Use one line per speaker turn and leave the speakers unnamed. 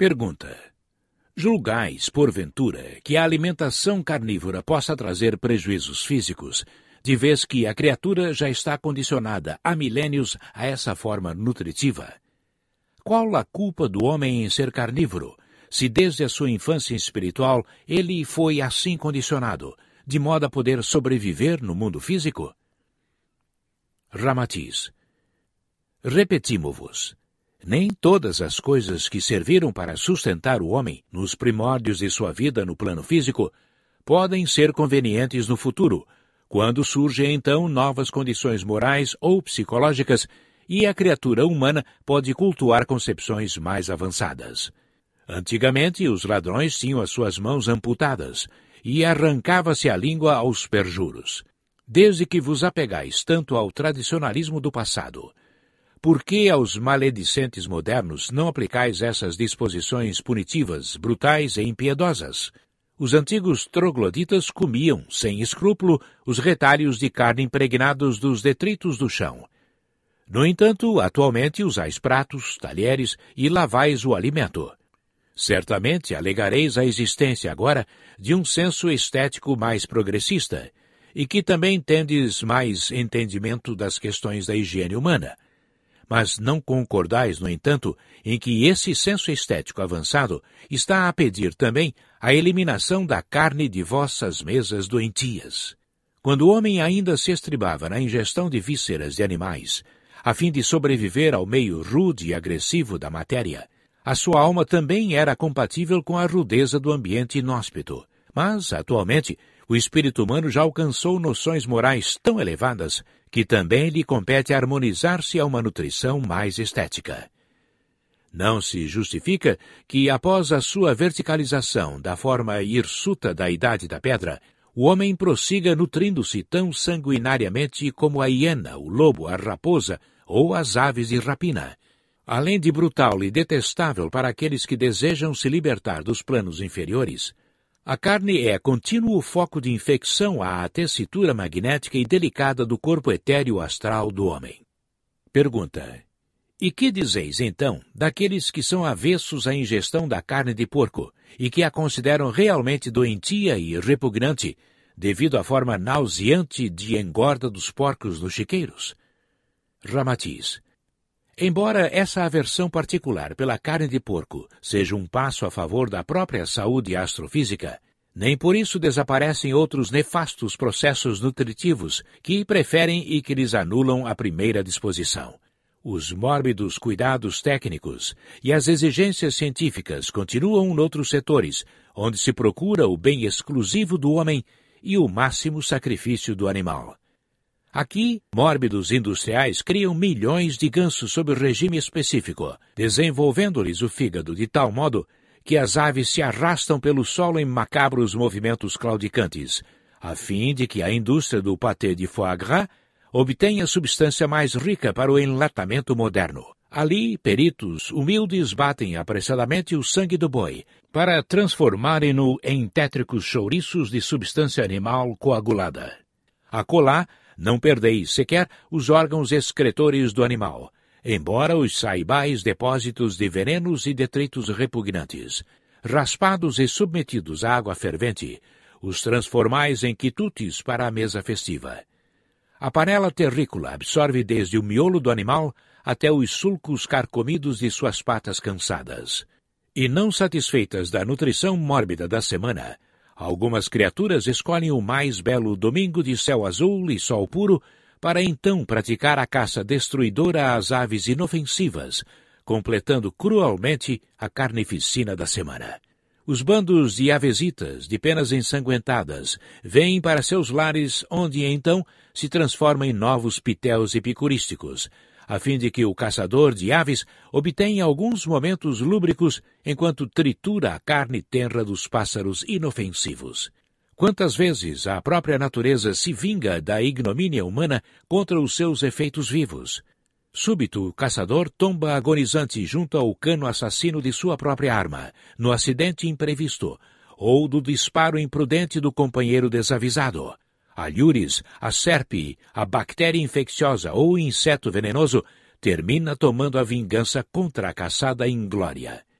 Pergunta: julgais, porventura, que a alimentação carnívora possa trazer prejuízos físicos, de vez que a criatura já está condicionada há milênios a essa forma nutritiva? Qual a culpa do homem em ser carnívoro, se desde a sua infância espiritual ele foi assim condicionado, de modo a poder sobreviver no mundo físico? Ramatiz: repetimo-vos, nem todas as coisas que serviram para sustentar o homem nos primórdios de sua vida no plano físico podem ser convenientes no futuro, quando surgem então novas condições morais ou psicológicas e a criatura humana pode cultuar concepções mais avançadas. Antigamente, os ladrões tinham as suas mãos amputadas e arrancava-se a língua aos perjuros. Desde que vos apegais tanto ao tradicionalismo do passado, por que aos maledicentes modernos não aplicais essas disposições punitivas, brutais e impiedosas? Os antigos trogloditas comiam, sem escrúpulo, os retalhos de carne impregnados dos detritos do chão. No entanto, atualmente usais pratos, talheres e lavais o alimento. Certamente alegareis a existência agora de um senso estético mais progressista, e que também tendes mais entendimento das questões da higiene humana. Mas não concordais, no entanto, em que esse senso estético avançado está a pedir também a eliminação da carne de vossas mesas doentias. Quando o homem ainda se estribava na ingestão de vísceras de animais, a fim de sobreviver ao meio rude e agressivo da matéria, a sua alma também era compatível com a rudeza do ambiente inóspito. Mas, atualmente, o espírito humano já alcançou noções morais tão elevadas que também lhe compete harmonizar-se a uma nutrição mais estética. Não se justifica que, após a sua verticalização da forma hirsuta da Idade da Pedra, o homem prossiga nutrindo-se tão sanguinariamente como a hiena, o lobo, a raposa ou as aves de rapina. Além de brutal e detestável para aqueles que desejam se libertar dos planos inferiores, a carne é contínuo foco de infecção à tessitura magnética e delicada do corpo etéreo astral do homem. Pergunta: e que dizeis, então, daqueles que são avessos à ingestão da carne de porco e que a consideram realmente doentia e repugnante devido à forma nauseante de engorda dos porcos nos chiqueiros? Ramatiz: embora essa aversão particular pela carne de porco seja um passo a favor da própria saúde astrofísica, nem por isso desaparecem outros nefastos processos nutritivos que preferem e que lhes anulam a primeira disposição. Os mórbidos cuidados técnicos e as exigências científicas continuam noutros setores, onde se procura o bem exclusivo do homem e o máximo sacrifício do animal. Aqui, mórbidos industriais criam milhões de gansos sob regime específico, desenvolvendo-lhes o fígado de tal modo que as aves se arrastam pelo solo em macabros movimentos claudicantes, a fim de que a indústria do pâté de foie gras obtenha substância mais rica para o enlatamento moderno. Ali, peritos humildes batem apressadamente o sangue do boi, para transformarem-no em tétricos chouriços de substância animal coagulada. Acolá, não perdeis sequer os órgãos excretores do animal, embora os saibais depósitos de venenos e detritos repugnantes. Raspados e submetidos à água fervente, os transformais em quitutes para a mesa festiva. A panela terrícola absorve desde o miolo do animal até os sulcos carcomidos de suas patas cansadas. E não satisfeitas da nutrição mórbida da semana, algumas criaturas escolhem o mais belo domingo de céu azul e sol puro para então praticar a caça destruidora às aves inofensivas, completando cruelmente a carnificina da semana. Os bandos de avesitas, de penas ensanguentadas, vêm para seus lares, onde então se transformam em novos pitéus epicurísticos, a fim de que o caçador de aves obtenha alguns momentos lúbricos enquanto tritura a carne tenra dos pássaros inofensivos. Quantas vezes a própria natureza se vinga da ignomínia humana contra os seus efeitos vivos? Súbito, o caçador tomba agonizante junto ao cano assassino de sua própria arma, no acidente imprevisto, ou do disparo imprudente do companheiro desavisado. A lhures, a serpe, a bactéria infecciosa ou o inseto venenoso termina tomando a vingança contra a caçada inglória.